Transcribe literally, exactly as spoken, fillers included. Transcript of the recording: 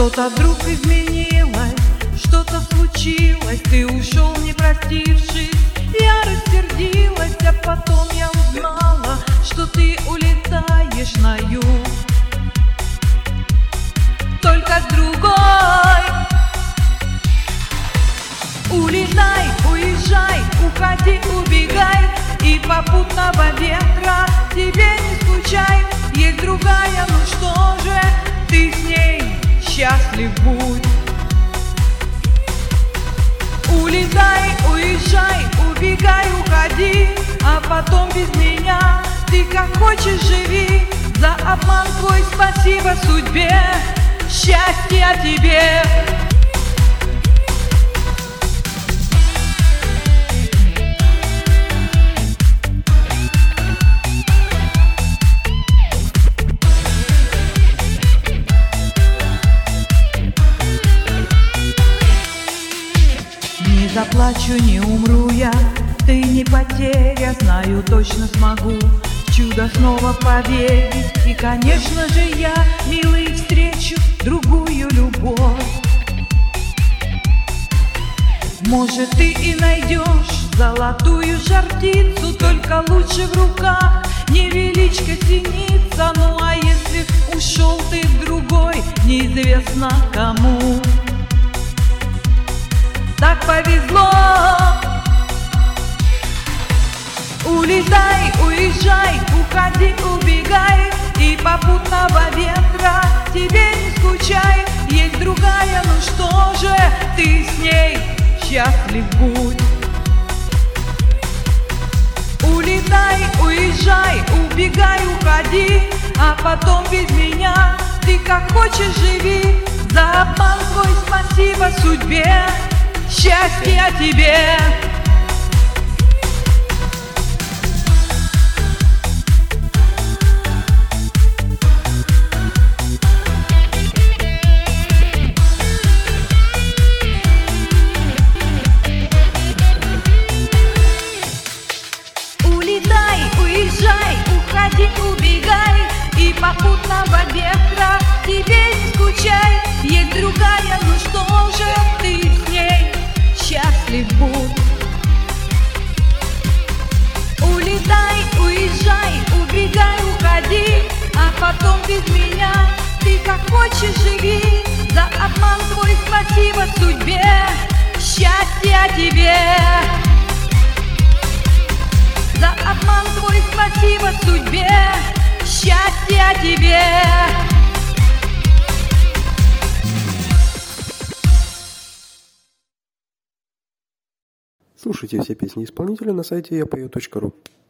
Что-то вдруг изменилось, что-то случилось, ты ушел, не простившись. Я рассердилась, а потом я узнала, что ты улетаешь на юг, только с другой. Улетай, уезжай, уходи, убегай, и попутного ветра тебе не скучай. Есть другая, ну что же, ты с ней счастлив будь. Улетай, уезжай, убегай, уходи, а потом без меня ты как хочешь живи. За обман твой спасибо судьбе, счастья тебе. Не заплачу, не умру я, ты не потеря, знаю, точно смогу в чудо снова поверить. И, конечно же, я, милый, встречу другую любовь. Может, ты и найдешь золотую жар-птицу, только лучше в руках невеличко синица. Ну а если ушел ты в другой, неизвестно кому, так повезло. Улетай, уезжай, уходи, убегай, и попутного ветра тебе не скучай. Есть другая, ну что же, ты с ней счастлив будь. Улетай, уезжай, убегай, уходи, а потом без меня ты как хочешь живи. За обман твой спасибо судьбе, счастья тебе. Улетай, уезжай, уходи, убегай, и попутного ветра тебе не скучай. Есть другая, ну что же, ты с ней счастлив будь. Улетай, уезжай, убегай, уходи, а потом без меня ты как хочешь живи. За обман твой спасибо судьбе, счастья тебе. За обман твой спасибо судьбе, счастья тебе. Слушайте все песни исполнителя на сайте я пою точка ру.